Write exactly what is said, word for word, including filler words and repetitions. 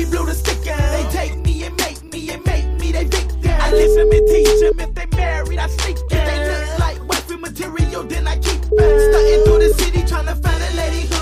me blue to stick in. They take me and make me and make me they victim. I listen and teach them. If they married, I sneak in. If they look like wifey material, then I keep it. Stunting through the city trying to find a lady.